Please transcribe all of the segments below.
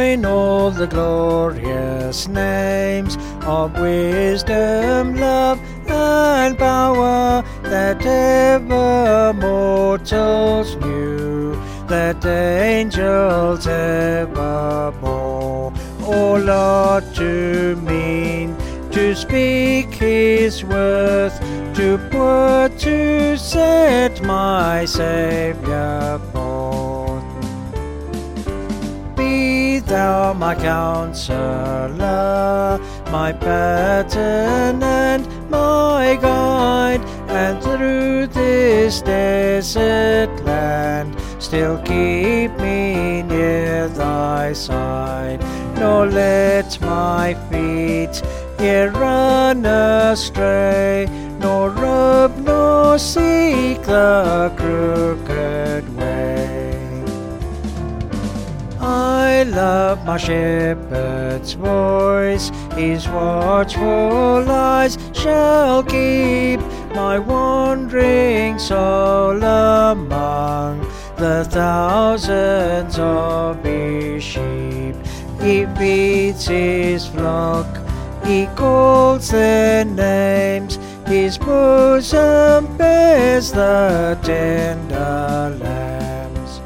join all the glorious names of wisdom, love, and power that ever mortals knew, that angels ever bore. All are to mean, to speak His worth, to put, to set my Saviour forth. Be Thou my Counselor, my pattern and my guide, and through this desert land still keep me near Thy side. Nor let my feet here run astray, nor rob nor seek the crooked way. I love my shepherd's voice, His watchful eyes shall keep my wandering soul among the thousands of His sheep. He feeds His flock, He calls their names, His bosom bears the tender lambs.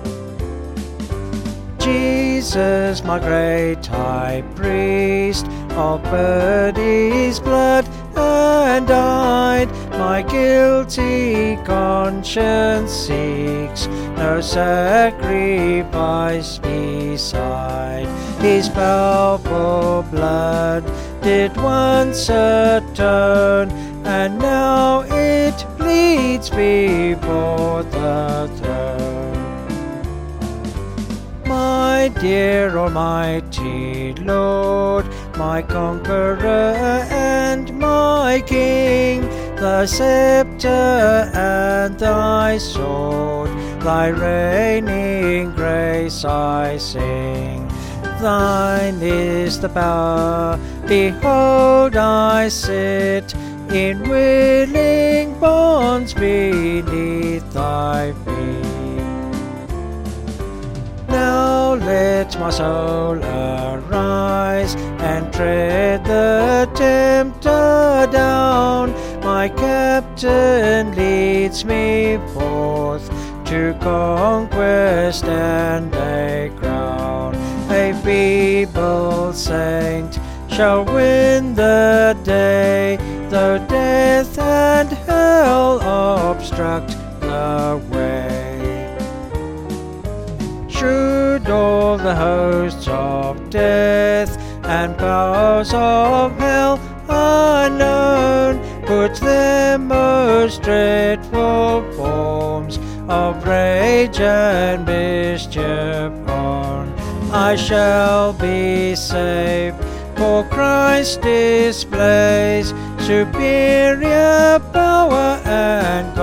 Jesus, my great high priest, offered His blood and died. My guilty conscience seeks no sacrifice beside. His powerful blood did once atone, and now it pleads before the throne. My dear Almighty Lord, my Conqueror and my King, Thy scepter and Thy sword, Thy reigning grace I sing. Thine is the power, behold I sit in willing bonds beneath Thy feet. Now let my soul arise and tread the tempter down. My Captain leads me forth to conquest and a crown. A feeble saint shall win the day, though death and hell obstruct the way. Should all the hosts of death and powers of hell unknown put their most dreadful forms of rage and mischief on, I shall be safe, for Christ displays superior power and